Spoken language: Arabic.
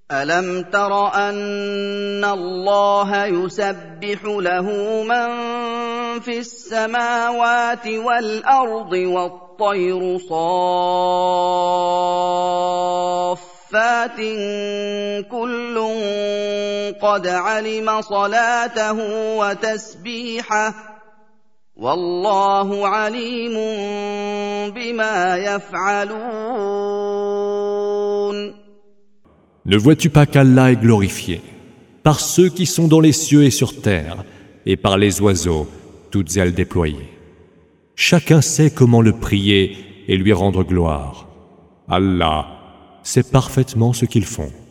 أَلَمْ تَرَ أَنَّ اللَّهَ يُسَبِّحُ لَهُ مَن فِي السَّمَاوَاتِ وَالْأَرْضِ وَالطَّيْرُ صَافَّاتٍ كُلٌّ قَدْ عَلِمَ صَلَاتَهُ وَتَسْبِيحَهُ وَاللَّهُ عَلِيمٌ بِمَا يَفْعَلُونَ. Ne vois-tu pas qu'Allah est glorifié par ceux qui sont dans les cieux et sur terre, et par les oiseaux, toutes ailes déployées. Chacun sait comment le prier et lui rendre gloire. Allah sait parfaitement ce qu'ils font.